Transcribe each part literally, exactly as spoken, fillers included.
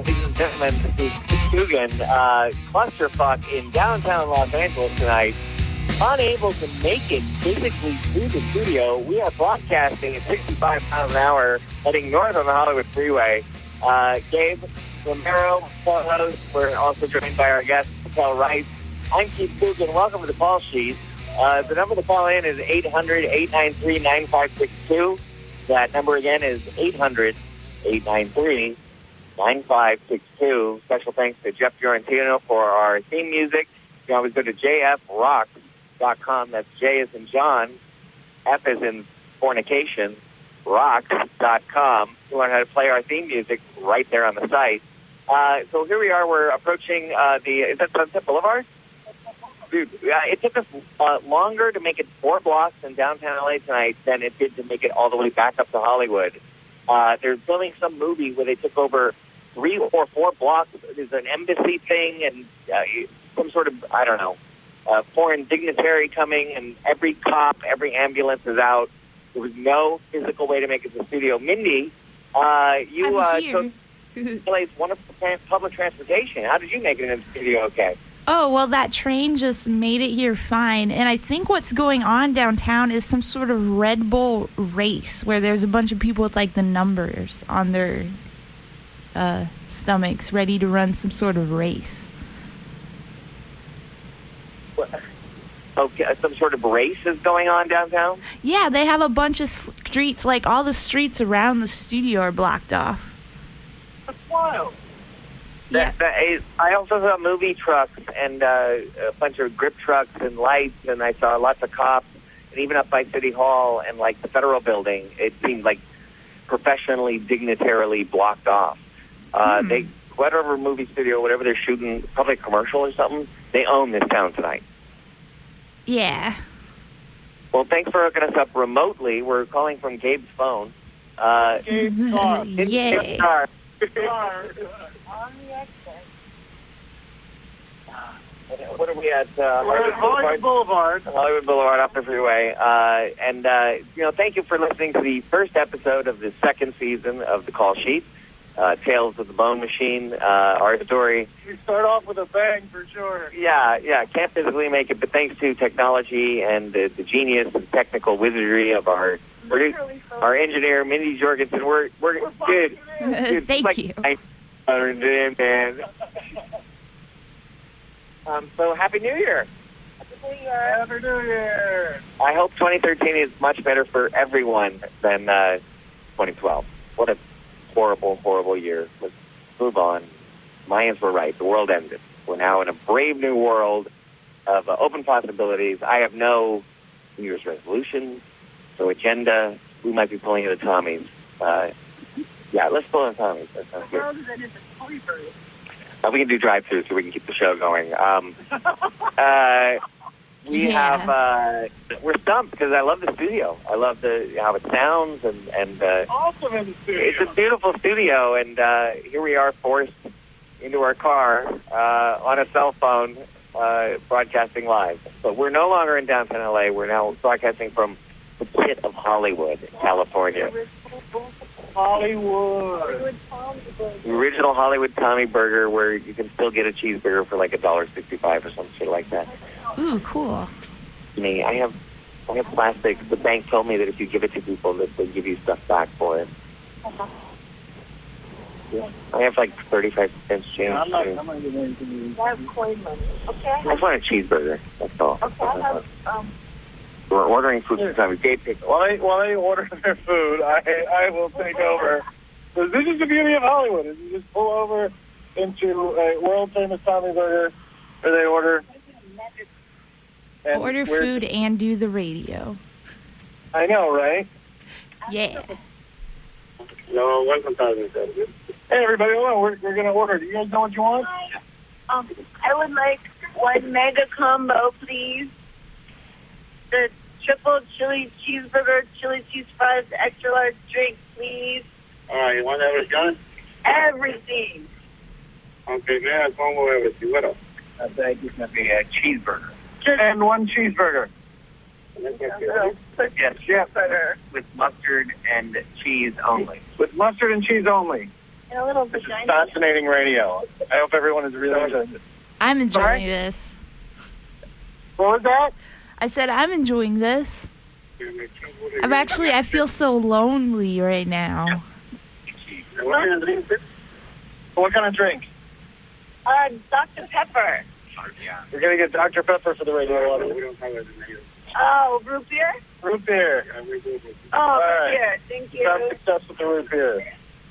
ladies and gentlemen, this is Coogan, uh, clusterfuck in downtown Los Angeles tonight. Unable to make it physically to the studio, we are broadcasting at sixty-five miles an hour, heading north on the Hollywood Freeway. Uh, Gabe Romero, co-host. We're also joined by our guest, Paul Rice. I'm Keith Coogan. Welcome to the call sheet. Uh, the number to call in is eight hundred, eight nine three, nine five six two. That number again is eight hundred, eight nine three, nine five six two. Special thanks to Jeff Fiorentino for our theme music. You can always go to j f rocks dot com. That's J as in John, F as in fornication, rocks dot com. You learn how to play our theme music right there on the site. Uh, so here we are. We're approaching uh, the, is that Sunset Boulevard? Dude, uh, it took us uh, longer to make it four blocks in downtown L A tonight than it did to make it all the way back up to Hollywood. Uh, they're filming some movie where they took over three or four blocks. There's an embassy thing and uh, some sort of, I don't know, uh, foreign dignitary coming, and every cop, every ambulance is out. There was no physical way to make it to the studio. Mindy, uh, you uh, took L A's wonderful public transportation. How did you make it in the studio okay? Oh, well, that train just made it here fine. And I think what's going on downtown is some sort of Red Bull race where there's a bunch of people with, like, the numbers on their uh, stomachs ready to run some sort of race. Okay, some sort of race is going on downtown? Yeah, they have a bunch of streets, like all the streets around the studio are blocked off. That's wild. Yeah. That, that, I also saw movie trucks and uh, a bunch of grip trucks and lights, and I saw lots of cops, and even up by City Hall and like the Federal Building, it seemed like professionally, dignitarily blocked off. Uh, hmm. They, whatever movie studio, whatever they're shooting, probably a commercial or something, they own this town tonight. Yeah. Well, thanks for hooking us up remotely. We're calling from Gabe's phone. Uh, Gabe's car. Yay. Gabe's car. On the exit. What are we at? Uh, We're at Hollywood Boulevard. Hollywood Boulevard off the freeway. Uh, and, uh, you know, thank you for listening to the first episode of the second season of The Call Sheet, uh, Tales of the Bone Machine, uh, our story. We start off with a bang for sure. Yeah, yeah, can't physically make it, but thanks to technology and the, the genius and technical wizardry of our our engineer, Mindy Jorgensen, we're, we're, we're good. Dude, Thank like, you. I, man. Um, so, Happy New Year. Happy New Year. Happy New Year. I hope twenty thirteen is much better for everyone than uh, twenty twelve. What a horrible, horrible year. Let's move on. Mayans were right. The world ended. We're now in a brave new world of uh, open possibilities. I have no New Year's resolutions, no agenda. We might be pulling into Tommy's. Uh, yeah, let's pull in Tommy's. That sounds good. Uh, we can do drive-through so we can keep the show going. Um, uh, we Yeah. have, uh, we're stumped because I love the studio. I love the how it sounds, and, and uh, Awesome in the studio. it's a beautiful studio, and uh, here we are forced into our car uh, on a cell phone uh, broadcasting live. But we're no longer in downtown L A. We're now broadcasting from the pit of Hollywood, California. Hollywood. The original Hollywood Tommy Burger, where you can still get a cheeseburger for like a dollar sixty-five or some shit like that. Ooh, cool. Me, I have, I have plastic. The bank told me that if you give it to people, that they give you stuff back for it. Yeah. I have like thirty-five cents change. I'm not, too. I'm not giving anything. I have coin money. Okay, I I have, just want a cheeseburger. That's all. okay, I have, um, We're ordering food from Tommy. Gabe picked. While they, while they order their food, I I will take over. So this is the beauty of Hollywood. Is you just pull over into a world-famous Tommy Burger, where they order. and Order we're- food and do the radio. I know, right? Yeah. No, welcome Tommy. Hey, everybody, hold on. We're, we're going to order. Do you guys know what you want? um, I would like one mega combo, please. The triple chili cheeseburger, chili cheese fries, extra large drink, please. All right, you want everything? Everything. Okay, may I come over everything? What else? I think it's going to be a cheeseburger. Just And one cheeseburger. a little push Yes, burger. with mustard and cheese only. With mustard and cheese only. And a little This is vagina. fascinating radio. I hope everyone is really enjoying it. I'm enjoying Sorry? this. What was that? I said I'm enjoying this. I'm actually, I feel so lonely right now. What kind of drink? Uh, Doctor Pepper. We're going to get Doctor Pepper for the radio We audience. don't have it in the Oh, root beer? Root beer. Yeah, we do it. Oh, All root right. beer. Thank you. Have success with the root beer.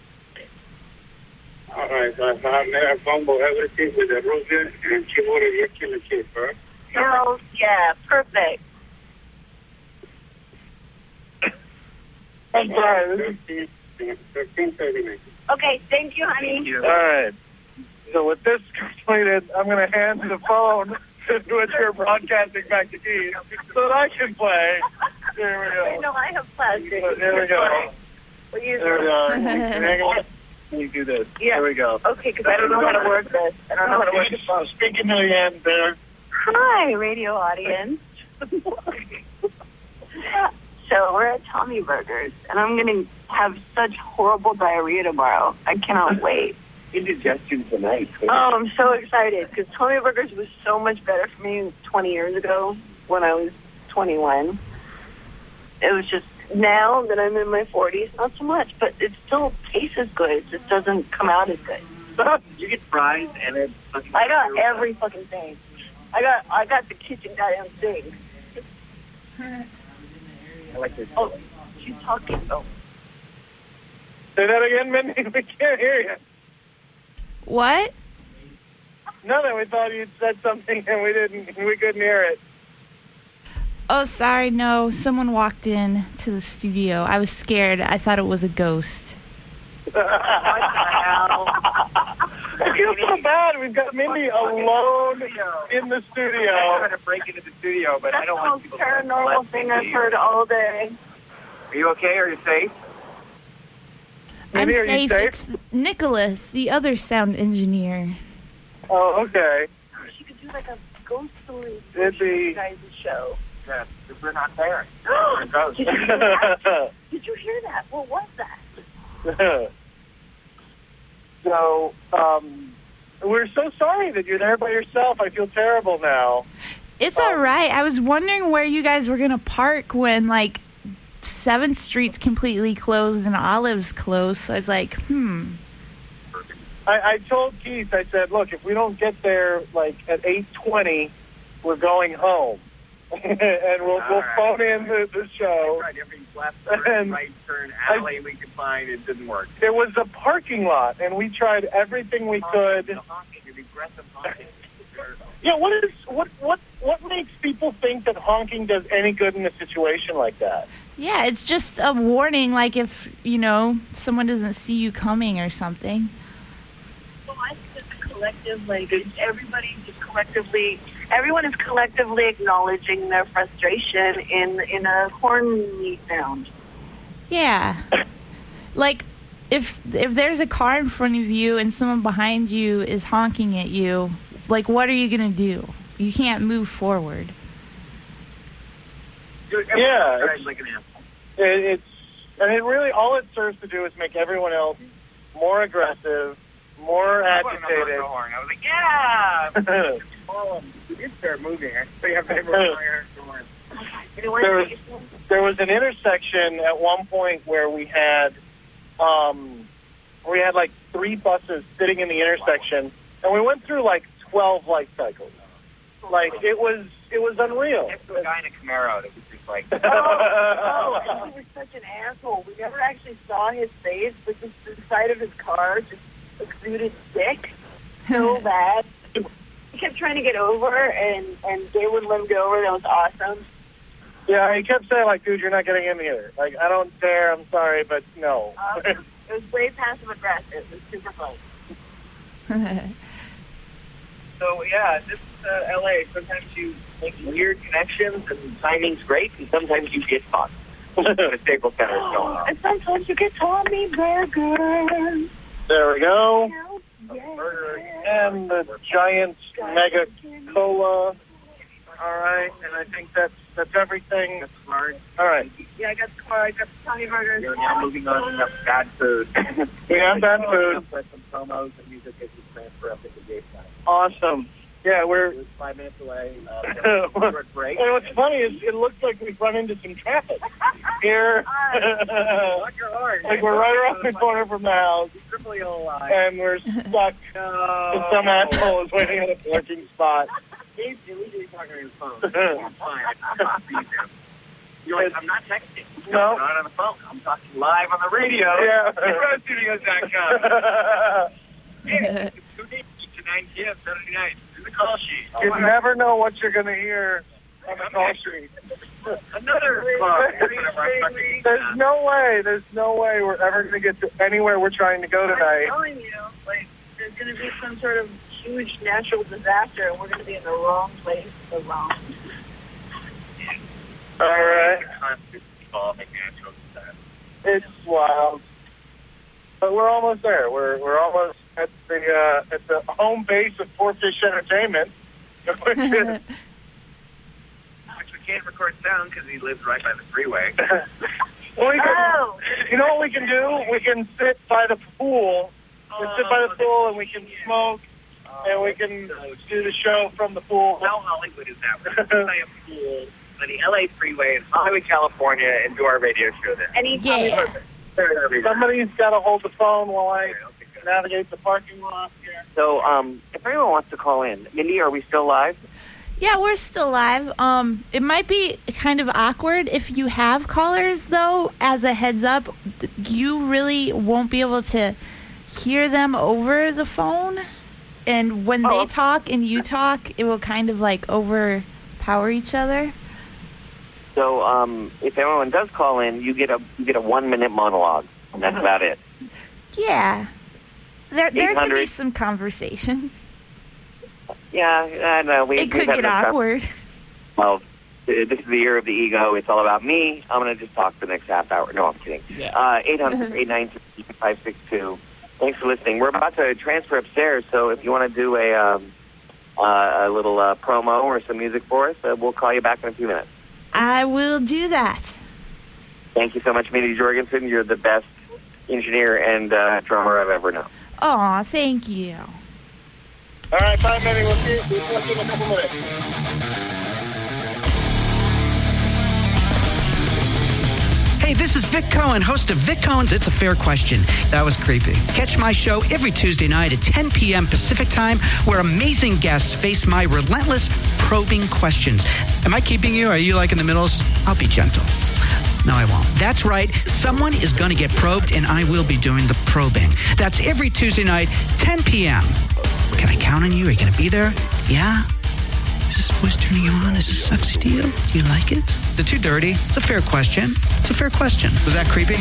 All right, so I have a combo everything with the root beer and chimori chili cheese, right? Girls, yeah, perfect. I'm sorry. This is thirteen thirty-nine. Okay, thank you, honey. All right. So with this completed, I'm going to hand the phone to which you're broadcasting back to Keith so that I can play. There we Wait, go. no, I have plastic. There we go. We'll use There we go. it. Hang on. We do this. Yeah. There we go. Okay, because I don't know how to work this. I don't know how to work this phone. Speaking to the end there. Hi, radio audience. So we're at Tommy Burgers, and I'm going to have such horrible diarrhea tomorrow. I cannot wait. Indigestion tonight. Oh, I'm so excited because Tommy Burgers was so much better for me twenty years ago when I was twenty-one. It was just now that I'm in my forties, not so much, but it still tastes as good. It just doesn't come out as good. You get fries and then fucking. I got every fucking thing. I got I got the kitchen goddamn thing. I like this. Oh, she's talking. Oh. Say that again, Mindy. We can't hear you. What? Nothing. We thought you'd said something and we didn't. We couldn't hear it. Oh, sorry. No, someone walked in to the studio. I was scared. I thought it was a ghost. I feel so bad. We've got Mindy alone in the I'm studio. trying to break into the studio, but I That's don't the want most people to paranormal thing I've heard all day. Are you okay? Are you safe? I'm Mindy, are you safe. safe? It's Nicholas, the other sound engineer. Oh, okay. She could do like a ghost story It'd for you be. guys' show. Yes, because we're not there. Did you hear that? Did you hear that? What was that? So, um, we're so sorry that you're there by yourself. I feel terrible now. It's all right. I was wondering where you guys were going to park when, like, seventh Street's completely closed and Olive's closed. So I was like, hmm. I, I told Keith, I said, look, if we don't get there, like, at eight twenty, we're going home. and we'll, All we'll right. phone in the, the show. I tried every left turn, And right turn, I- alley we could find. It didn't work. There was a parking lot, and we tried everything we could. The honking, the aggressive honking. Yeah, what is what what what makes people think that honking does any good in a situation like that? Yeah, it's just a warning, like if, you know, someone doesn't see you coming or something. Well, I think it's a collective, like, everybody just collectively, everyone is collectively acknowledging their frustration in, in a horny sound. Yeah. Like, if if there's a car in front of you and someone behind you is honking at you, like, what are you going to do? You can't move forward. Yeah, Right, it's, like an animal. it, it's and it really all it serves to do is make everyone else more aggressive, more I wasn't on the agitated. horn. I was like, yeah. Oh, we did start moving. Actually, I've never heard horn. Anyone? There was there was an intersection at one point where we had um we had like three buses sitting in the intersection, and we went through like twelve light cycles. Like it was it was unreal. Next to a guy in a Camaro that was just like, Oh, oh, he was such an asshole. We never actually saw his face, but just the side of his car just exuded sick so bad. He kept trying to get over, and, and they wouldn't let him get over. That was awesome. Yeah, he kept saying like, "Dude, you're not getting in here." Like, I don't dare. I'm sorry, but no. Awesome. It was way passive aggressive. It was super fun. so yeah, this is uh, L A. Sometimes you make weird connections, and timing's great, and sometimes you get fucked. The Staples Center is going on. And sometimes you get Tommy Burgers. There we go. Yeah. And the giant mega cola. All right, and I think that's that's everything. That's smart. All right. Yeah, I got the car. I got the Tommy burgers. You're now moving on to bad food. We have bad food. Put some promos and music as you transfer up into gate time. Awesome. Yeah, we're. We're five minutes away. Uh, short break. And what's funny is it looks like we've run into some traffic here. Watch your heart. Like we're right around the corner from the house, Triple O I. and we're stuck. No. Some asshole is waiting at a parking spot. He's illegally talking on his phone. I'm fine. I'm not seeing him. You're like, I'm not texting. No. I'm not on the phone. I'm talking live on the radio. Yeah. Road Studios dot com. Yeah, it's two days to nine p.m. Saturday night. Do the call sheet. You never know what you're going to hear on the call sheet. Another car. There's no way, there's no way we're ever going to get to anywhere we're trying to go I'm tonight. telling you, like, there's going to be some sort of huge natural disaster, and we're going to be in the wrong place at the wrong time. All right. Evolving natural disaster. It's wild. But we're almost there. We're we're almost at the uh, at the home base of Four Fish Entertainment. Which we can't record sound because he lives right by the freeway. Well, we can, Oh! you know what we can do? We can sit by the pool. We can sit by the pool and we can smoke and we can do the show from the pool. How Hollywood is that? We're going to play a pool on the L A freeway in Hollywood, California, and do our radio show there. Any Yeah. Somebody's got to hold the phone while I navigate the parking lot here. So, um, if anyone wants to call in, Mindy, are we still live? Yeah, we're still live. Um, it might be kind of awkward if you have callers, though. As a heads up, you really won't be able to hear them over the phone. And when Oh. they talk and you talk, it will kind of like overpower each other. So, um, if anyone does call in, you get a you get a one minute monologue, and that's about it. Yeah, there there could be eight hundred some conversation. Yeah, I know. We, It could we've had get enough time. awkward. Well, this is the year of the ego. It's all about me. I'm going to just talk the next half hour. No, I'm kidding. Yeah. Uh, eight hundred, eight nine three, five six two. Thanks for listening. We're about to transfer upstairs, so if you want to do a um, uh, a little uh, promo or some music for us, uh, we'll call you back in a few minutes. I will do that. Thank you so much, Mindy Jorgensen. You're the best engineer and uh, drummer I've ever known. Aw, thank you. All right, bye, Minnie. We'll see you we'll see you in a couple minutes. Hey, this is Vic Cohen, host of Vic Cohen's It's a Fair Question. That was creepy. Catch my show every Tuesday night at ten p.m. Pacific Time, where amazing guests face my relentless, probing questions. Am I keeping you? Are you like in the middle? I'll be gentle. No, I won't. That's right. Someone is going to get probed, and I will be doing the probing. That's every Tuesday night, ten p.m. Can I count on you? Are you going to be there? Yeah? Is this voice turning you on? Is this sexy to you? Do you like it? Is it too dirty? It's a fair question. It's a fair question. Was that creepy?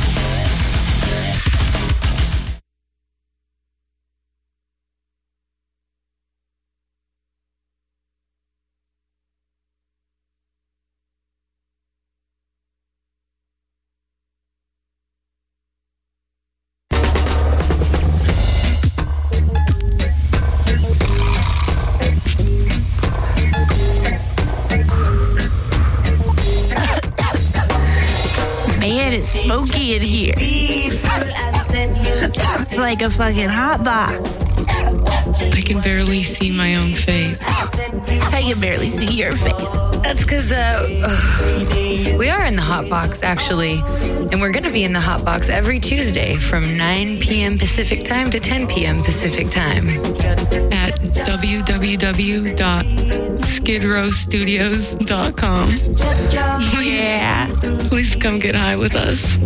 Man, it's smoky in here. It's like a fucking hot box. I can barely see my own face. I can barely see your face. That's because uh, we are in the hot box, actually. And we're going to be in the hot box every Tuesday from nine p.m. Pacific time to ten p.m. Pacific time. At w w w dot skid row studios dot com. Yeah. Please come get high with us.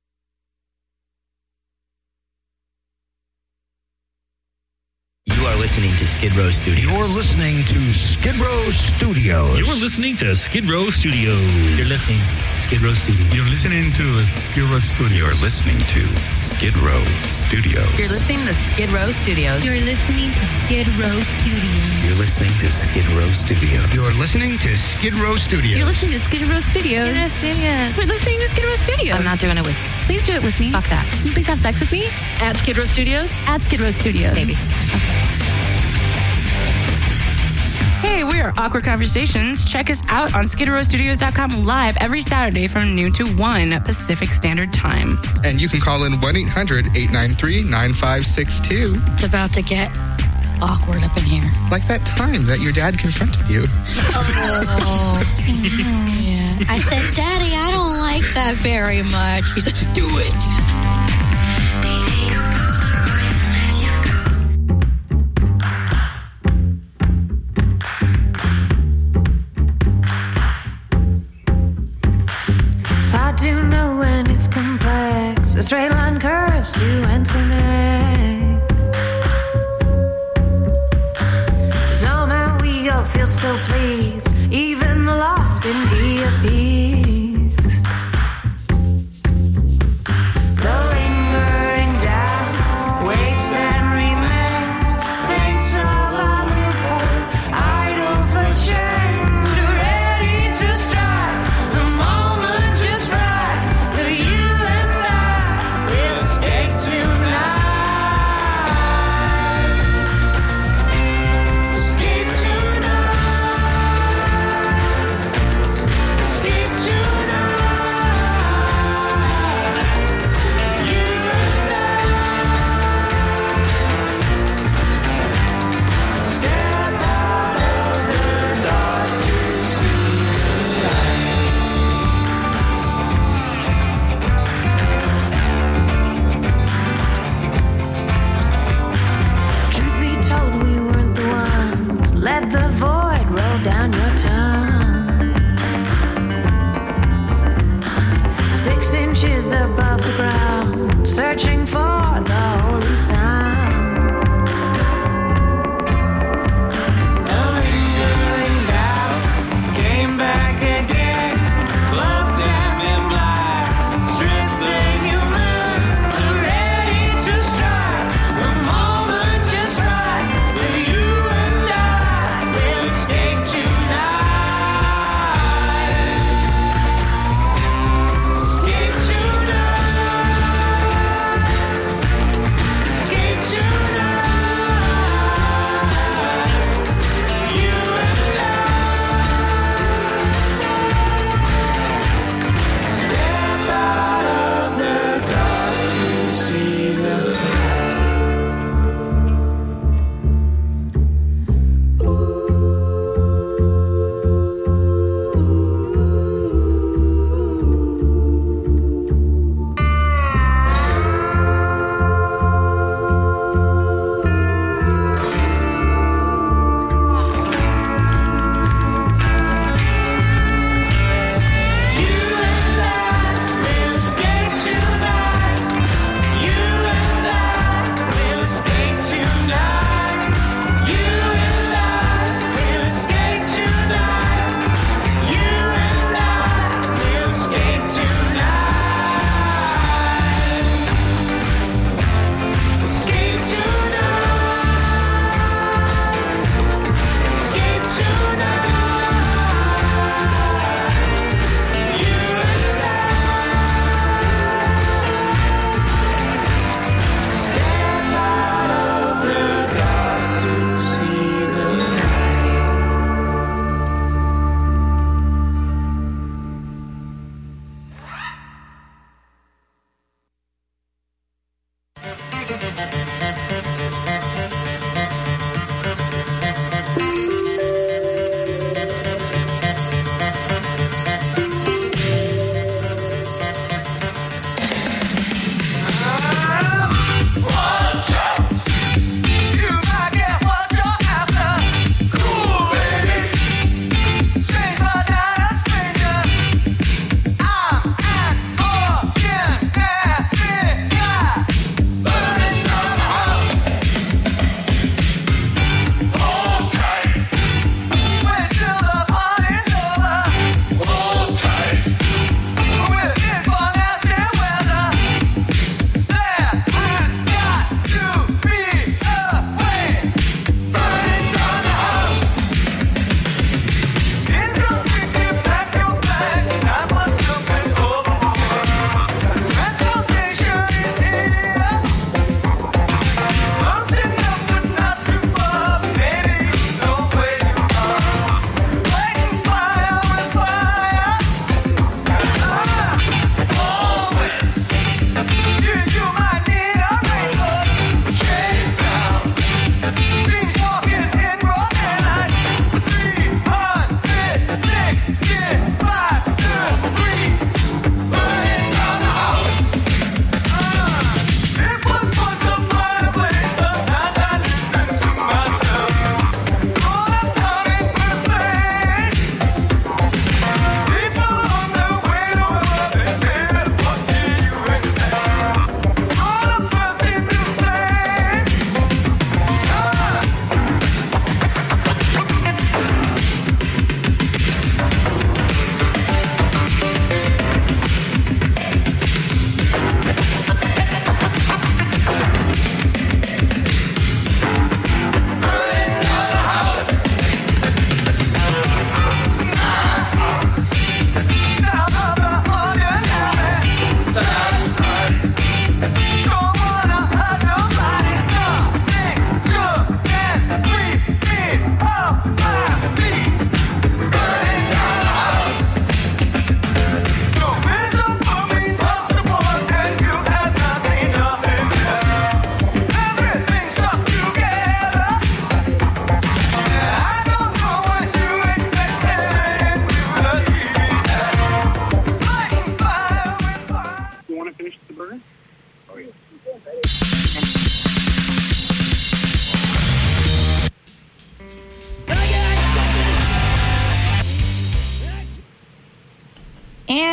You are listening listening to Skid Row Studios. You're listening to Skid Row Studios. You're listening to Skid Row Studios. You're listening to Skid Row Studios. You're listening to Skid Row Studios. You're listening to Skid Row Studios. You're listening to Skid Row Studios. You're listening to Skid Row Studios. You're listening to Skid Row Studios. You're listening to Skid Row Studios. You're listening to Skid Row Studios. Skid Row Studios. We're listening to Skid Row Studios. I'm not doing it with you. Please do it with me. Fuck that. Can you please have sex with me? At Skid Row Studios? At Skid Row Studios. Maybe. Hey, we are Awkward Conversations. Check us out on skid row studios dot com live every Saturday from noon to one Pacific Standard Time. And you can call in one eight hundred eight nine three nine five six two. It's about to get awkward up in here. Like that time that your dad confronted you. Oh. Yeah. I said, Daddy, I don't like that very much. He said, do it. To know when it's complex, the straight line curves to ends connect. Somehow we all feel so pleased, even the lost can be appeased. The lingering doubt waits and remains, thinks of our little idle for change, ready to strike the moment just right.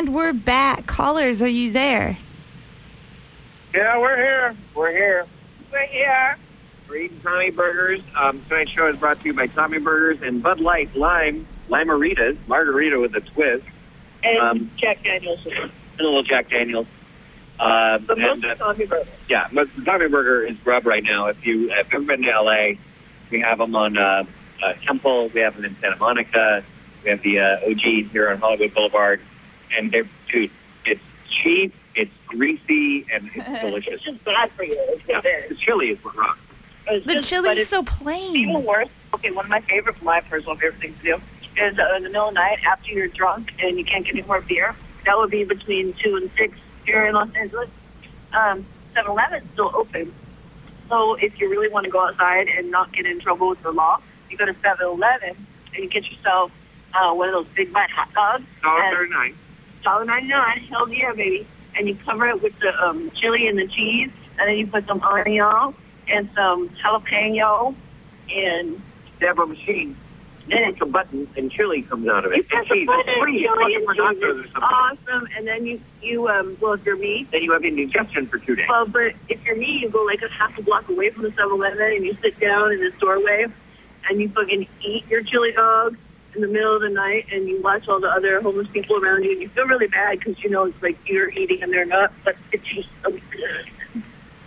And we're back. Callers, are you there? Yeah, we're here. We're here. We're here. We're eating Tommy Burgers. Um, tonight's show is brought to you by Tommy Burgers and Bud Light Lime, Lime-A-Ritas, margarita with a twist. And Um, Jack Daniels. And a little Jack Daniels. Uh, The most and, uh, Tommy Burger. Yeah, but the Tommy Burger is grub right now. If you have ever been to L A, we have them on uh, uh, Temple. We have them in Santa Monica. We have the uh, O G here on Hollywood Boulevard. And they're, dude, it's cheap, it's greasy, and it's delicious. It's just bad for you. It's Yeah, good. the chili is what wrong. It's The just- but chili's it's so plain. Even worse. Okay, one of my favorite, my personal favorite things to do is uh, in the middle of the night after you're drunk and you can't get any more beer. That would be between two and six here in Los Angeles. Um, seven eleven is still open. So if you really want to go outside and not get in trouble with the law, you go to seven eleven and you get yourself uh, one of those big bite hot dogs. one thirty-nine. one ninety-nine. Hell yeah, baby. And you cover it with the um, chili and the cheese, and then you put some onion and some jalapeno, and They have a machine. Then it's a button, and chili comes out of it. you press And the cheese. button, It's free. It's chili fucking and for cheese. nachos or It's something. awesome. And then you, you um, well, if you're me, Then you have indigestion for two days. well, but if you're me, you go like a half a block away from the seven eleven, and you sit down in this doorway, and you fucking eat your chili dog in the middle of the night, and you watch all the other homeless people around you, and you feel really bad because you know it's like you're eating and they're not, but it tastes so good.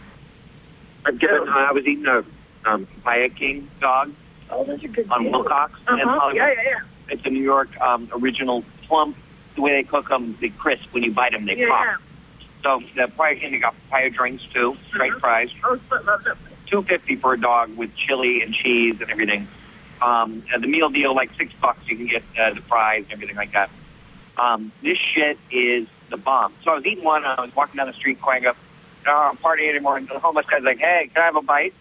I've given, uh, I was eating a um, Papaya King dog Oh, those are good. on too. Wilcox in Uh-huh. Hollywood. Yeah, yeah, yeah. It's a New York um, original plump. The way they cook them, they crisp. When you bite them, they Yeah, pop. yeah. So the Papaya King, they got papaya drinks too, straight Uh-huh. fries. Oh, Split loves it. two fifty for a dog with chili and cheese and everything. Um, and the meal deal, like six bucks, you can get uh, the fries and everything like that. Um, this shit is the bomb. So I was eating one, and I was walking down the street, going up, oh, I'm partying anymore. And the homeless guy's like, hey, can I have a bite?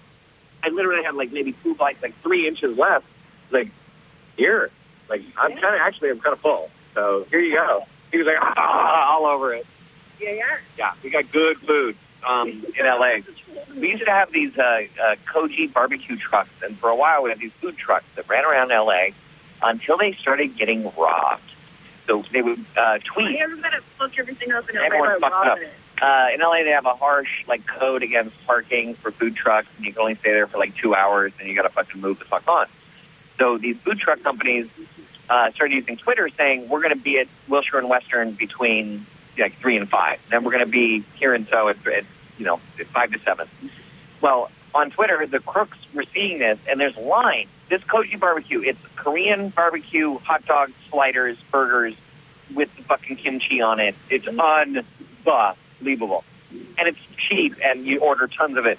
I literally had like maybe two bites, like three inches left. Like, here. Like, I'm kind of, actually, I'm kind of full. So here you go. He was like, ah, all over it. Yeah, yeah. Yeah, we got good food um, in L A. We used to have these uh, uh, Koji barbecue trucks, and for a while we had these food trucks that ran around L A until they started getting robbed. So they would uh, tweet. You're going to fuck everything up in L A Everyone's by fucked up. robbing it. Uh, in L A, they have a harsh like code against parking for food trucks, and you can only stay there for like two hours, and you got to fucking move the fuck on. So these food truck companies uh, started using Twitter, saying we're going to be at Wilshire and Western between like three and five. Then we're going to be here and so at, at you know at five to seven. Well, on Twitter, the crooks were seeing this, and there's line. This Koji barbecue, it's Korean barbecue hot dog sliders, burgers with the fucking kimchi on it. It's unbelievable, and it's cheap, and you order tons of it.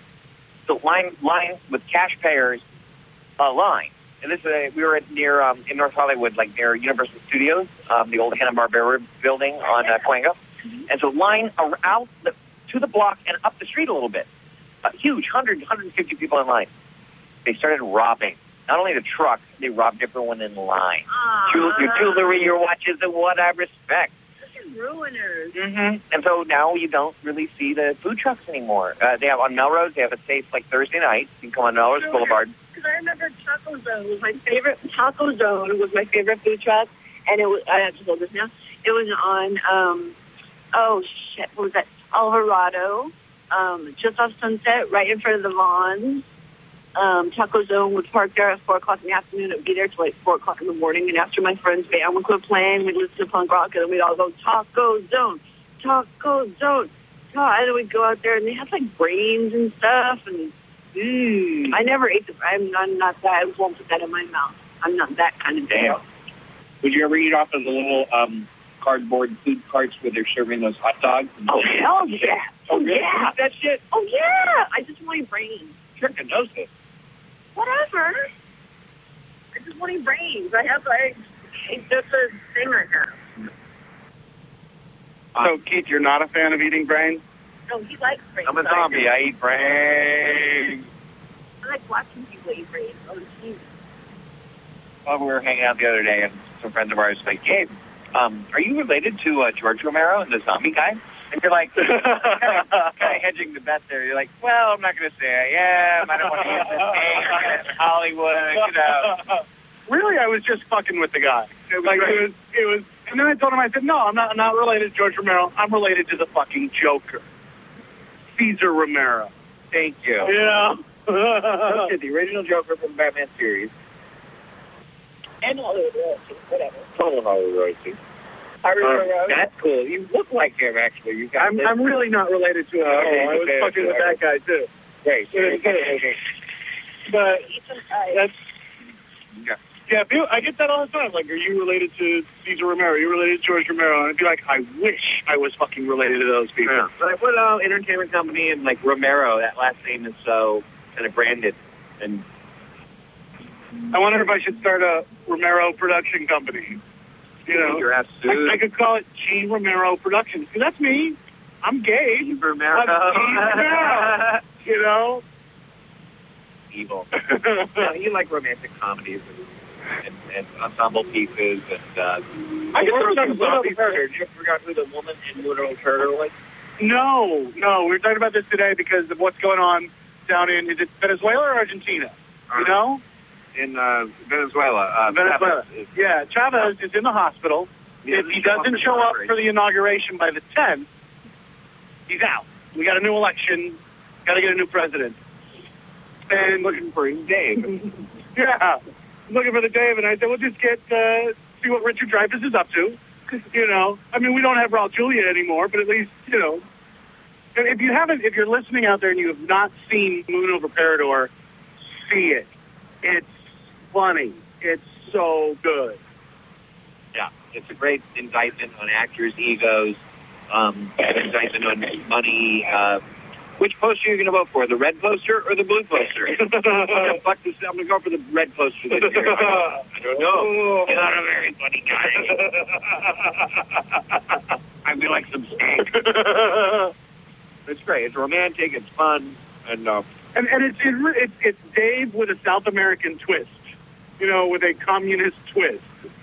So line line with cash payers, uh, line. And this uh, we were at near um, in North Hollywood, like near Universal Studios, um, the old Hanna-Barbera building on uh, Cahuenga. And so line ar- out the, to the block and up the street a little bit. A huge, one hundred, one hundred fifty people in line. They started robbing. Not only the truck, they robbed everyone in line. Jewel, your jewelry, your watches, and what I respect. Such ruiners. Mm-hmm. And so now you don't really see the food trucks anymore. Uh, they have on Melrose, they have a safe like Thursday night. You can come on Melrose Boulevard. Because I remember Taco Zone was my favorite. Taco Zone was my favorite food truck, and it was. I have to hold this now. It was on. Um, oh shit! What was that? Alvarado, um, just off Sunset, right in front of the Vons. Um, Taco Zone would park there at four o'clock in the afternoon. It would be there till like four o'clock in the morning. And after my friend's band would quit playing, we'd listen to punk rock, and then we'd all go Taco Zone, Taco Zone. God, and then we'd go out there, and they had like brains and stuff, and. Mm. I never ate the. I'm not, not that. I won't put that in my mouth. I'm not that kind of Damn. Would you ever eat off of the little um, cardboard food carts where they're serving those hot dogs? Oh hell yeah! Oh really? yeah! That shit. Oh yeah! I just want to brains. Trichinosis. Whatever. I just want to brains. I have like. It's just a thing right now. So Keith, you're not a fan of eating brains? No, he likes brains. I'm a zombie. I eat brains. I like watching people eat brains. Oh jeez. Well, we were hanging out the other day, and some friends of ours were like, Gabe, um, are you related to uh, George Romero and the zombie guy? And you're like, kind of hedging the bet there. You're like, well, I'm not going to say I am. I don't want to use this name. It's Hollywood, you know. Really, I was just fucking with the guy. Like it was, it was, And then I told him, I said, no, I'm not, I'm not related to George Romero. I'm related to the fucking Joker. Cesar Romero. Thank you. Yeah. Okay, the original Joker from the Batman series. And Hollywood royalty, whatever. Total Hollywood royalty. Hollywood Um, royalty. that's cool. You look like him, actually. You got I'm, this. I'm really not related to him. Oh, okay, I was okay, fucking okay, with that guy, too. Great. But that's... Yeah. Yeah, people, I get that all the time. Like, are you related to Cesar Romero? Are you related to George Romero? And I'd be like, I wish I was fucking related to those people. Yeah. But I put out entertainment company and like Romero. That last name is so kind of branded. And I wonder if I should start a Romero production company. You know, your ass sued. I, I could call it G Romero Productions. Because that's me. I'm gay. Romero. I'm G Romero. You know? Evil. No, you like romantic comedies and, and, and ensemble pieces. And uh, I guess there was some Zombie Murder. Did you forgot who the woman in Moonlight Turtle was? No, no. We were talking about this today because of what's going on down in, is it Venezuela or Argentina? You know? In uh, Venezuela. Uh, Venezuela. Chavez. Yeah, Chavez is in the hospital. Yeah, If he doesn't show up for the inauguration by the tenth, he's out. We got a new election. Got to get a new president. And looking for Dave. Yeah, looking for the Dave. And I said, we'll just get, uh, see what Richard Dreyfuss is up to. You know, I mean, we don't have Raul Julia anymore, but at least, you know. And if you haven't, if you're listening out there and you have not seen Moon Over Parador, see it. It's funny. It's so good. Yeah, it's a great indictment on actors' egos, um, an indictment on money. Uh, which poster are you going to vote for, the red poster or the blue poster? I'm going fuck this. I'm going to go for the red poster this year. I don't know. You're not a very funny guy. I feel like some steak. It's great. It's romantic. It's fun. And uh, And, and it's, it's it's Dave with a South American twist, you know, with a communist twist.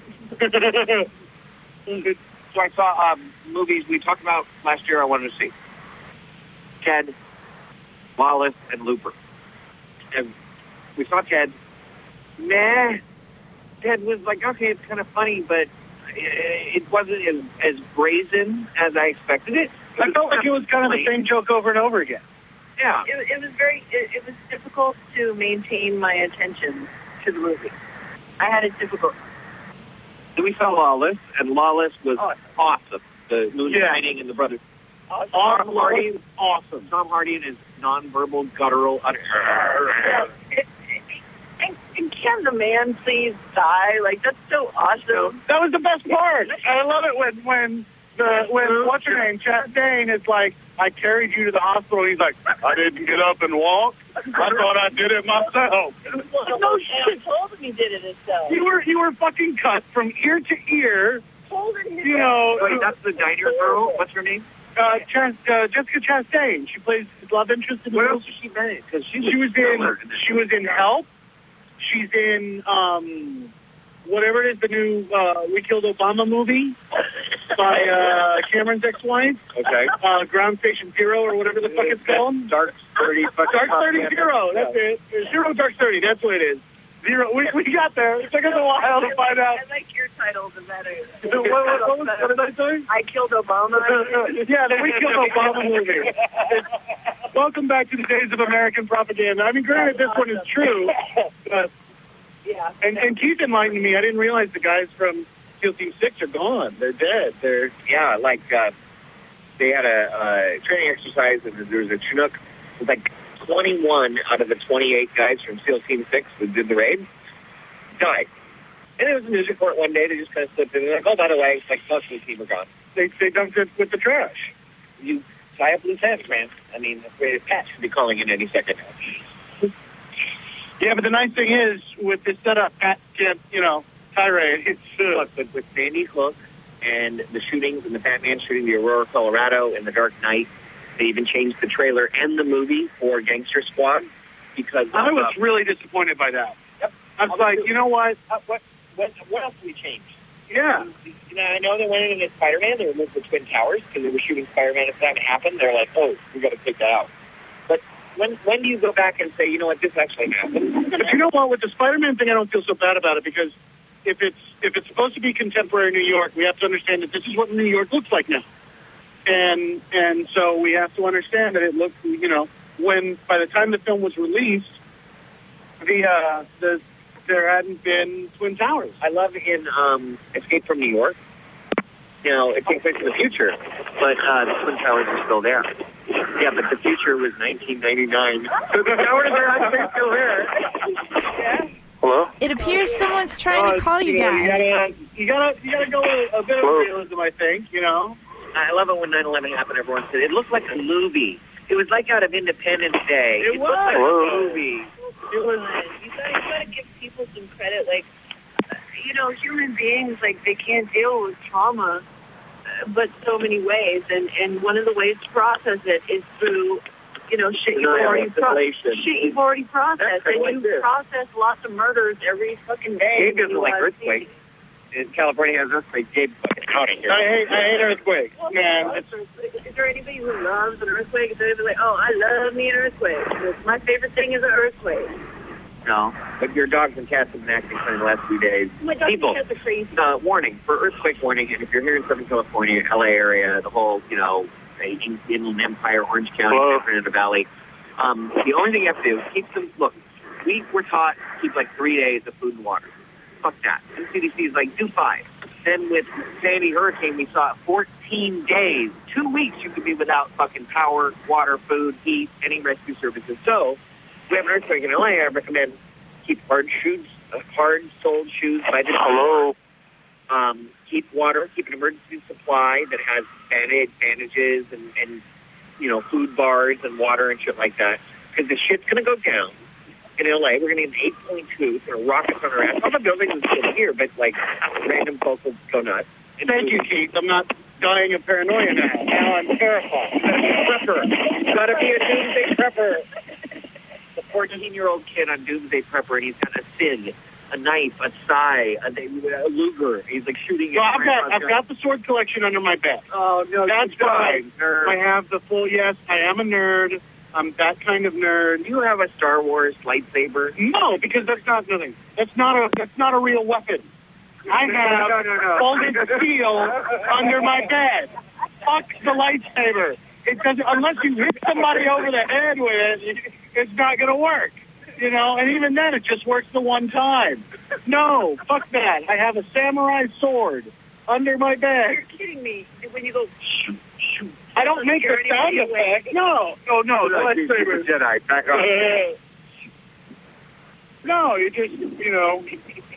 So I saw um, movies we talked about last year I wanted to see. Ted, Wallace, and Looper. And we saw Ted. Nah. Ted was like, okay, it's kind of funny, but it wasn't as, as brazen as I expected it. I felt like it was kind of the same joke over and over again. Yeah. It, it was very, it, it was difficult to maintain my attention to the movie. I had it difficult. Then we saw Lawless, and Lawless was Oh. awesome. The moon Yeah. shining and the brothers. Awesome. Tom Hardy, awesome. Tom Hardy and his nonverbal guttural. It, and, and can the man please die? Like, that's so awesome. That was the best part. I love it when when the when what's her name, Chastain is like, I carried you to the hospital. And he's like, I didn't get up and walk. I thought I did it myself. Well, no shit. I told him he did it himself. You were you were fucking cut from ear to ear. Holding his You know, Wait, that's the diner girl? What's her name? uh, Chas, uh, Jessica Chastain. She plays his love interest in the What movie. else has she been in? Because she, She was stellar in this she was in Help. She's in um whatever it is, the new uh, We Killed Obama movie by uh, Cameron's ex-wife. Okay. Uh, Ground Station Zero or whatever the fuck it's called. Dark thirty. Dark thirty Zero. That's it. Zero Dark thirty. That's what it is. Zero. We we got there. It took us a while to find out. I like your title the better. What, what, what, was, what did I say? I Killed Obama. Yeah, the We Killed Obama movie. It's, welcome back to the days of American propaganda. I mean, granted, this one is true, but Yeah. and, and Keith enlightened me. I didn't realize the guys from SEAL Team Six are gone. They're dead. They're Yeah, like uh, they had a uh, training exercise, and there was a Chinook. It was like twenty-one out of the twenty-eight guys from SEAL Team Six that did the raid died. And it was a news report one day. They just kind of slipped in. And like, oh, by the way, like most of the team are gone. they they dumped it with the trash. You tie up loose ends, man. I mean, Pat should be calling in any second now. Yeah, but the nice thing is with this setup, Pat can't, you know, tirade. It's uh, Look, but with Sandy Hook and the shootings and the Batman shooting the Aurora, Colorado, and the Dark Knight, they even changed the trailer and the movie for Gangster Squad because I of, was uh, really disappointed by that. Yep. I was like, you know what? Uh, what, what, what else did we change? Yeah. You know, I know they went in with Spider-Man. They removed the Twin Towers because they were shooting Spider-Man at the time it happened. They're like, oh, we got to take that out. But when when do you go back and say, you know what, this actually happened? But you know what? With the Spider-Man thing, I don't feel so bad about it because if it's if it's supposed to be contemporary New York, we have to understand that this is what New York looks like now. And and so we have to understand that it looked, you know, when by the time the film was released, the uh, the there hadn't been Twin Towers. I love in um, Escape from New York. You know, it takes place in the future, but uh, the Twin Towers are still there. Yeah, but the future was nineteen ninety-nine. So the towers are actually still there. Yeah. Hello? It appears someone's trying to call you guys. You gotta, you gotta, you gotta go with a bit of realism, I think, you know? I love it when nine eleven happened, everyone said, it looked like a movie. It was like out of Independence Day. It It, was. looked like Hello? a movie. It was. You gotta, you gotta give people some credit. Like, you know, human beings, like, they can't deal with trauma, uh, but so many ways. And, and one of the ways to process it is through, you know, shit you've Denial, already pro- assimilation. shit you've already processed. That's right, And like you this. process lots of murders every fucking day. Gabe doesn't You like are- earthquakes. In California has earthquakes. Gabe fucking out of here. I hate, I hate earthquakes, Well, man. Is is there anybody who loves an earthquake? Is there anybody like, oh, I love me an earthquake? It's my favorite thing is an earthquake. No, but your dogs and cats have been acting funny the last few days. My dogs People, and cats are crazy. uh, warning, for earthquake warning, and if you're here in Southern California, L A area, the whole, you know, In- Inland Empire, Orange County, Hello? San Fernando Valley, um, the only thing you have to do is keep them, look, we were taught to keep like three days of food and water. Fuck that. The C D C is like, do five. Then with Sandy Hurricane, we saw fourteen days, two weeks you could be without fucking power, water, food, heat, any rescue services. So, if we have an earthquake in L A, I recommend keep hard shoes, uh, hard-soled shoes by the Hello? Um, keep water, keep an emergency supply that has bandage, bandages and, and, you know, food bars and water and shit like that. Because the shit's going to go down in L A. We're going to get an eight point two. It's going to rock us on our ass. All the buildings are still here, but, like, random folks will go nuts. And Thank you, Keith. I'm not dying of paranoia now. Now I'm terrified. Prepper. Gotta be a doomsday prepper. The fourteen-year-old kid on doomsday prepper, and he's got a Sin, a knife, a sai, a, a Luger. He's like shooting. No, at I've got, I've got the sword collection under my bed. Oh no, That's you don't, fine. nerd. I have the full. Yes, I am a nerd. I'm that kind of nerd. You have a Star Wars lightsaber? No, because that's not nothing. That's not a. That's not a real weapon. I No, have no, no, no. folded steel under my bed. Fuck the lightsaber. It doesn't unless you hit somebody over the head with it. It's not going to work. You know, and even then, it just works the one time. No, fuck that. I have a samurai sword under my bed. You're kidding me. When you go, shoot, shoot. I don't make a sound effect. No, no, no. The lightsaber. Jedi. Back off. No, you just, you know.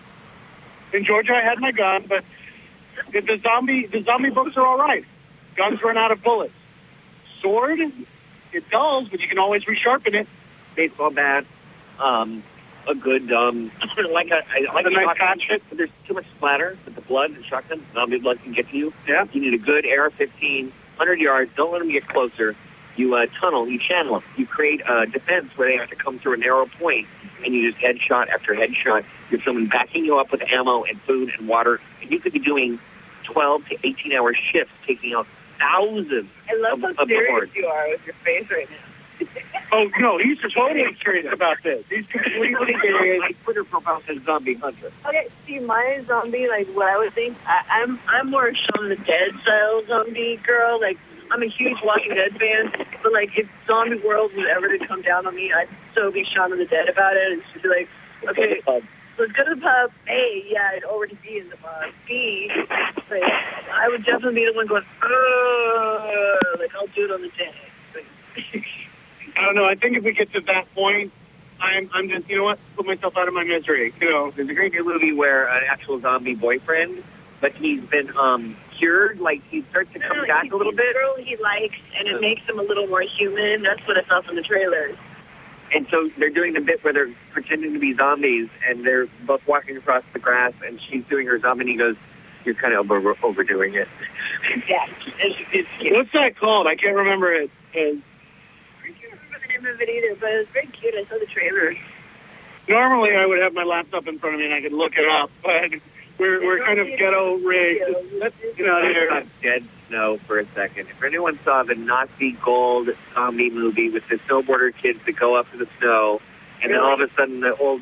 In Georgia, I had my gun, but the, the zombie, the zombie books are all right. Guns run out of bullets. Sword, it dulls, but you can always resharpen it. Baseball bat, um, a good, um, like a, I like A nice shotgun, hatchet. but there's too much splatter with the blood and shotgun. Zombie blood can get to you. Yeah. You need a good A R fifteen, one hundred yards. Don't let them get closer. You uh, tunnel, you channel them. You create a defense where they have to come through a narrow point, and you just headshot after headshot. You're someone backing you up with ammo and food and water, and you could be doing twelve to eighteen hour shifts, taking out thousands I love of, how of the serious horde. you are with your face right now. Oh, no, he's totally serious about this. He's completely serious. My Twitter profile says Zombie Hunter. Okay, see, my zombie, like, what I would think, I, I'm I'm more a Shaun of the Dead style zombie girl. Like, I'm a huge Walking Dead fan, but, like, if zombie world was ever to come down on me, I'd so be Shaun of the Dead about it. And she'd be like, okay, let's go to the pub. A, yeah, I'd already be in the pub. B, like, I would definitely be the one going, oh, like, I'll do it on the day. Like, I don't know. I think if we get to that point, I'm, I'm just, you know what, put myself out of my misery. You know, There's a great new movie where an actual zombie boyfriend, but he's been um, cured. Like, he starts to come no, back he's a little the bit. girl he likes, and it makes him a little more human. That's what I saw from the trailers. And so they're doing the bit where they're pretending to be zombies, and they're both walking across the grass, and she's doing her zombie, and he goes, you're kind of over- overdoing it. Yeah. It's, it's cute. what's that called? I can't remember it. Uh, I can't remember the name of it either, but it was very cute. I saw the trailer. normally, I would have my laptop in front of me and I could look it up, but we're we're kind of ghetto rigged. Let's get out of here. Dead Snow for a second. If anyone saw the Nazi Gold zombie movie with the snowboarder kids that go up to the snow, and then all of a sudden the old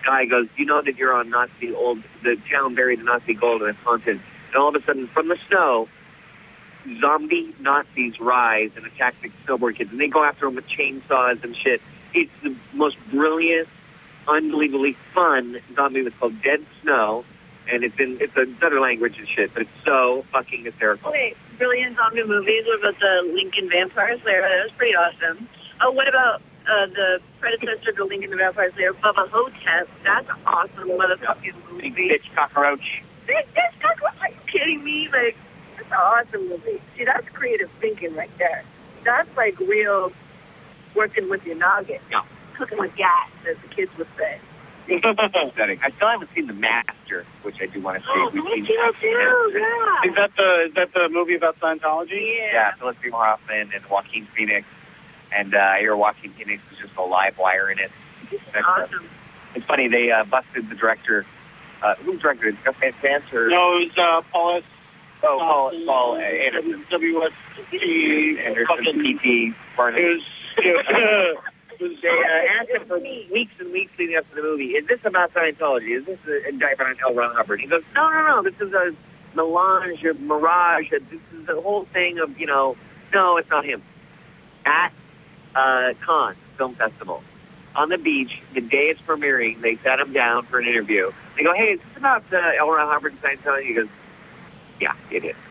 guy goes, you know that you're on Nazi old, the town buried in Nazi gold and it's haunted. And all of a sudden, from the snow, zombie Nazis rise and attack the snowboard kids. And they go after them with chainsaws and shit. It's the most brilliant, unbelievably fun zombie movie. It's called Dead Snow. And it's in it's another language and shit, but it's so fucking hysterical. Okay, brilliant zombie movies. What about the Lincoln Vampire Slayer? That was pretty awesome. Oh, what about uh, the predecessor to Lincoln the Vampire Slayer, Bubba Hotep? That's an awesome motherfucking movie. Big bitch cockroach. Big bitch cockroach? Are you kidding me? Like, that's an awesome movie. See, that's creative thinking right there. That's like real working with your noggin. Yeah. Cooking with gas, as the kids would say. Upsetting. I still haven't seen The Master, which I do want to see. Oh, We've me seen too, yeah. Is that the is that the movie about Scientology? Yeah. Yeah, Philip Seymour Hoffman and Joaquin Phoenix. And uh, I hear Joaquin Phoenix is just a live wire in it. That's awesome. It's funny, they uh, busted the director. Uh, who directed it? Gus Van Sant? Or... No, it was uh, Paul S. Oh, Paul, Paul uh, Anderson. W S T. Anderson, P T. Barnum. It was... It was They uh, asked him for weeks and weeks leading up to the movie, is this about Scientology? Is this an indictment on L. Ron Hubbard? He goes, no, no, no, this is a melange, a mirage. A, this is the whole thing of, you know, no, it's not him. At uh, Cannes Film Festival, on the beach, the day it's premiering, they sat him down for an interview. They go, hey, is this about uh, L. Ron Hubbard and Scientology? He goes, yeah, it is.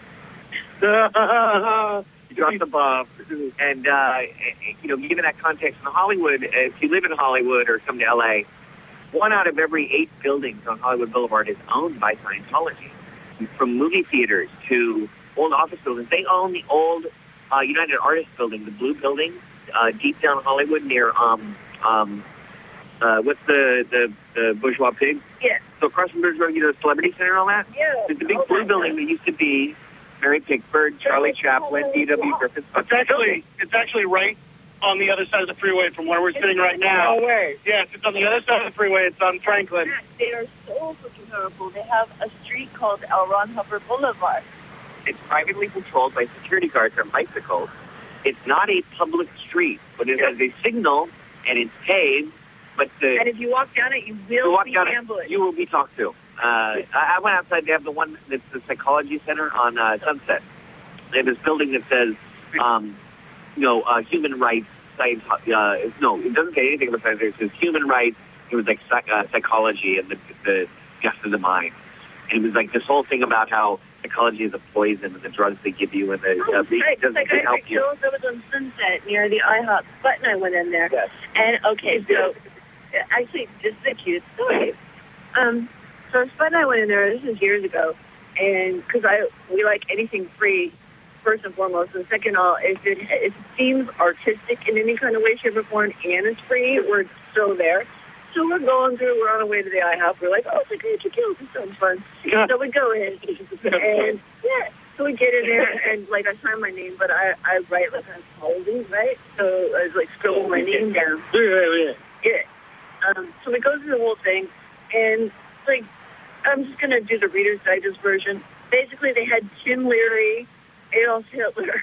He dropped the bomb. And, uh, you know, given that context in Hollywood, if you live in Hollywood or come to L A, one out of every eight buildings on Hollywood Boulevard is owned by Scientology. From movie theaters to old office buildings. They own the old uh, United Artists building, the blue building, uh, deep down Hollywood near, um, um, uh, what's the, the, the Bourgeois Pig? Yeah. So across from Bourgeois, you know, the Celebrity Center and all that? Yeah. There's a big Oh, blue my building God. that used to be Mary Pickford, Charlie Chaplin, D W Griffith. It's actually it's actually right on the other side of the freeway from where we're sitting right now. No way. Yes, it's on the other side of the freeway. It's on Franklin. They are so freaking powerful. They have a street called L. Ron Hubbard Boulevard. It's privately controlled by security guards on bicycles. It's not a public street, but it has a signal, and it's paved. But the, And if you walk down it, you you will walk be down it, ambushed. you will be talked to. Uh, I, I went outside. They have the one that's the psychology center on uh, Sunset. They have this building that says, um, you know, uh, human rights. Science, uh, no, it doesn't say anything about science. It says human rights. It was like psych, uh, psychology and the, the guest of the mind. And it was like this whole thing about how psychology is a poison and the drugs they give you and the Oh, uh, right. it doesn't Like I, help I you. killed, that was on Sunset near the IHOP spot, and I went in there. Yes. And, okay, so, actually, this is a cute story. Um, so Spud and I went in there, this is years ago, and because I we like anything free, first and foremost, and second of all, if it, if it seems artistic in any kind of way, shape, or form, and it's free, we're still there. So we're going through, we're on our way to the IHOP, we're like, oh, it's like a kill, this sounds fun. Yeah. So we go in, and, yeah, so we get in there, and, like, I sign my name, but I, I write, like, I'm holding, right? So I was, like, scribble my name down. Yeah, Yeah. Um, so we go through the whole thing, and, like, I'm just going to do the Reader's Digest version. Basically, they had Tim Leary, Adolf Hitler,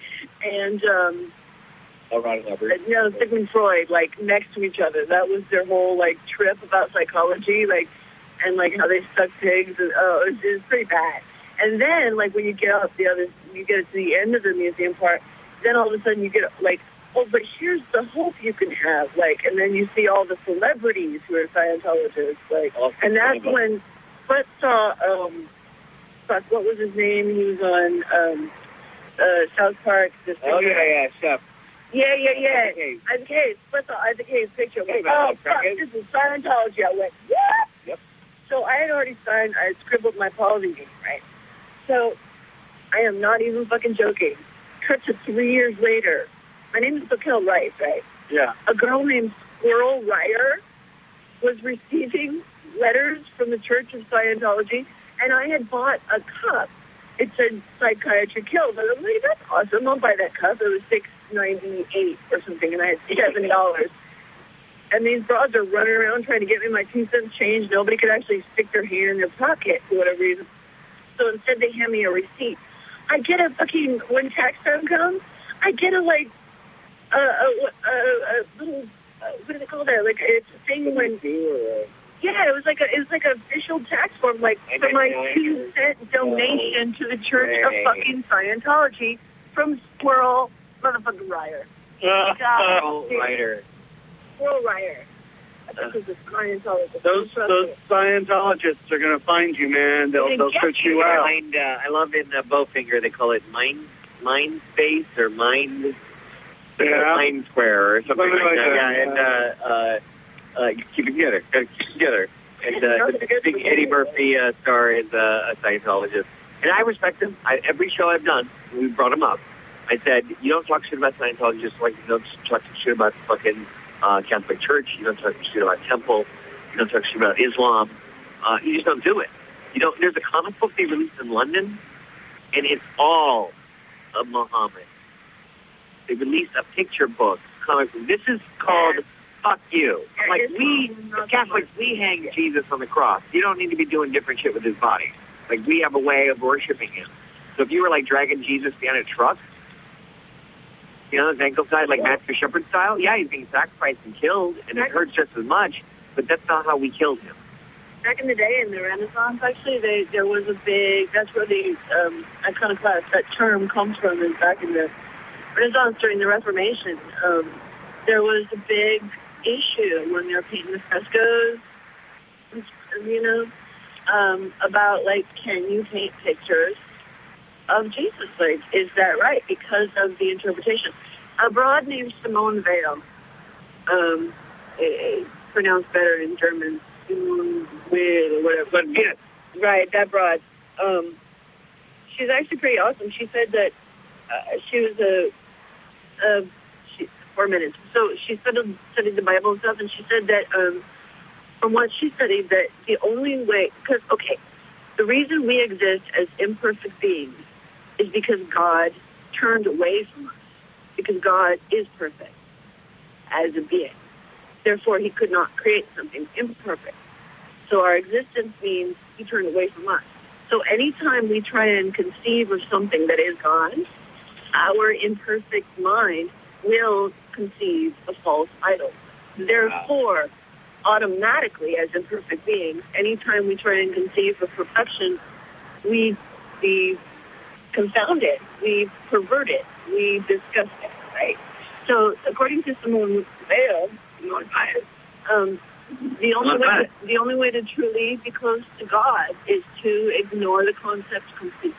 and, um, L. Ron Hubbard. no, Sigmund Freud, like, next to each other. That was their whole, like, trip about psychology, like, and, like, how they stuck pigs, and, oh, it was, it was pretty bad. And then, like, when you get up the other, you get to the end of the museum part, then all of a sudden you get, like, oh, but here's the hope you can have, like, and then you see all the celebrities who are Scientologists, like, and that's when Spud saw, um, fuck, what was his name? He was on, um, uh, South Park. This Oh, yeah, yeah, Chef. Yeah, yeah, yeah. Isaac Hayes. Isaac Hayes. Spud saw Isaac Hayes' picture. I'm like, Hey, man, oh, fuck, Hayes. this is Scientology. I went, what? Yep. So I had already signed, I had scribbled my policy name, right? So I am not even fucking joking. Cut to three years later. My name is Raquel Rice, right? Yeah. A girl named Squirrel Ryer was receiving letters from the Church of Scientology, and I had bought a cup. It said Psychiatry Kills. And I'm like, that's awesome. I'll buy that cup. It was six ninety-eight or something, and I had seven dollars. And these broads are running around trying to get me my two cents change. Nobody could actually stick their hand in their pocket for whatever reason. So instead, they hand me a receipt. I get a fucking, when tax time comes, I get a, like, a, a, a, a little, uh, what do they call that? Like, it's a thing when, yeah, was like a it was like an official tax form, like for my two cent donation to the Church of fucking Scientology from Squirrel motherfucking Ryer. Squirrel Ryer. Squirrel Ryer. I think it was a Scientologist. Those those Scientologists are going to find you, man. They'll they'll search you out. Mind, uh, I love in uh, Bowfinger they call it mind mind space or mind yeah. mind square or something, something like, like that. that. Yeah, and uh, uh, uh, keep it together. Gotta keep it together. And uh, the big Eddie Murphy uh, star is uh, a Scientologist, and I respect him. I, every show I've done, we brought him up. I said, you don't talk shit about Scientologists like you don't talk shit about fucking uh, Catholic Church. You don't talk shit about Temple. You don't talk shit about Islam. Uh, you just don't do it. You don't. There's a comic book they released in London, and it's all of Muhammad. They released a picture book, comic book. This is called Fuck You. I'm like, we, as Catholics, we hang Jesus on the cross. You don't need to be doing different shit with his body. Like, we have a way of worshiping him. So if you were, like, dragging Jesus behind a truck, you know, his ankle side, like Master Shepherd style, yeah, he's being sacrificed and killed, and it hurts just as much, but that's not how we killed him. Back in the day, in the Renaissance, actually, they, there was a big, that's where the um, iconoclast, that term comes from, is back in the Renaissance during the Reformation. Um, there was a big issue when they were painting the frescoes, you know, um, about, like, can you paint pictures of Jesus? Like, is that right? Because of the interpretation. A broad named Simone Weil, um, a, a, pronounced better in German, Simone Weil or whatever. But yes, right, that broad. Um, she's actually pretty awesome. She said that uh, she was a, a she, four minutes. So she studied, studied the Bible and stuff, and she said that um, from what she studied, that the only way, because, okay, the reason we exist as imperfect beings is because God turned away from us, because God is perfect as a being. Therefore, he could not create something imperfect. So our existence means he turned away from us. So anytime we try and conceive of something that is God, our imperfect mind will conceive a false idol. Therefore, automatically, as imperfect beings, anytime we try and conceive of perfection, we, we confound it, we pervert it, we disgust it, right? So, according to Simone Weil, um, the only way to, the only way to truly be close to God is to ignore the concept completely.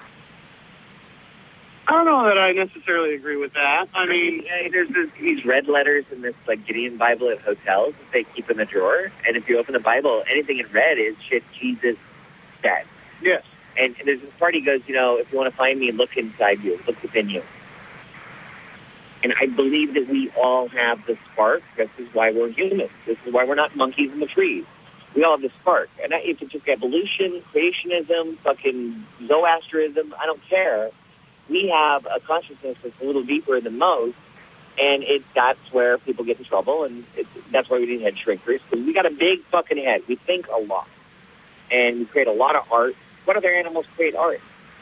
I don't know that I necessarily agree with that. I mean, yeah, there's this, these red letters in this like Gideon Bible at hotels that they keep in the drawer, and if you open the Bible, anything in red is shit Jesus said. Yes. And, and there's this part he goes, you know, if you want to find me, look inside you, look within you. And I believe that we all have the spark. This is why we're humans. This is why we're not monkeys in the trees. We all have the spark. And if it's just evolution, creationism, fucking Zoroastrianism, I don't care. We have a consciousness that's a little deeper than most, and it that's where people get in trouble, and it, that's why we need head shrinkers, because we got a big fucking head. We think a lot, and we create a lot of art. What other animals create art?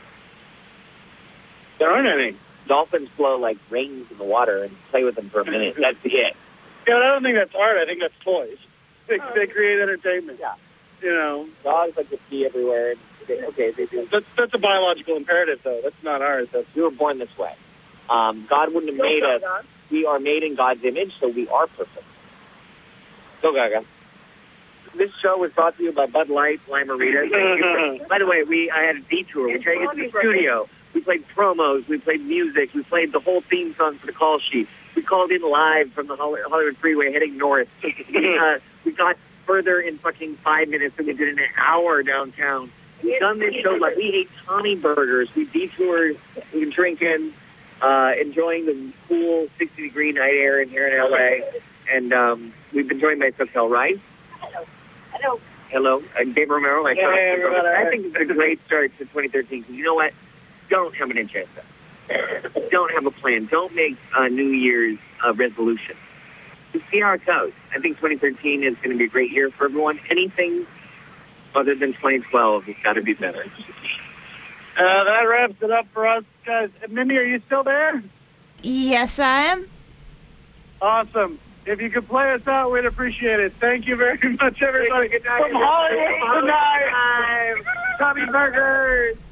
There aren't any. Dolphins blow like rings in the water and play with them for a minute. That's it. Yeah, but I don't think that's art. I think that's toys. They, oh. they create entertainment. Yeah. You know. Dogs like to pee everywhere. They, okay, they do. That's, that's a biological imperative, though. That's not ours. That's, we were born this way. Um, God wouldn't have made us. We are made in God's image, so we are perfect. Go Gaga. This show was brought to you by Bud Light, Lime-A-Rita. By the way, we I had a detour. We tried to get to the studio. We played promos. We played music. We played the whole theme song for the call sheet. We called in live from the Hollywood Freeway heading north. we, uh, we got further in fucking five minutes than we did in an hour downtown. We've done this show like we ate Tommy burgers. We detoured. We've been drinking, uh, enjoying the cool sixty-degree night air in here in L A. And um, we've been joined by SoCal Rice. Hello. Hello. Hello. And Dave Romero. My yeah, hey, I think it's a great start to twenty thirteen. Because you know what? Don't have an agenda. Don't have a plan. Don't make a New Year's uh, resolution. Just see how it goes. I think twenty thirteen is going to be a great year for everyone. Anything other than twenty twelve has got to be better. Uh, that wraps it up for us, guys. Mindy, are you still there? Yes, I am. Awesome. If you could play us out, we'd appreciate it. Thank you very much, everybody. Good night. From Hollywood tonight, Tommy Burgers.